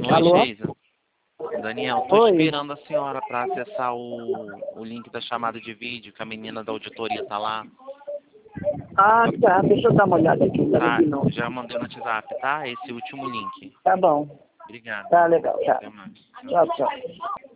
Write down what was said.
Oi, Alô? Geisa. Daniel, tô Oi. esperando a senhora para acessar o link da chamada de vídeo, que a menina da auditoria tá lá. Ah, tá. Deixa eu dar uma olhada aqui. Peraí Tá, de novo. já mandei no WhatsApp, tá? Esse último link. Tá bom. Obrigado. Tá legal, tá. Até mais. Tchau, tchau.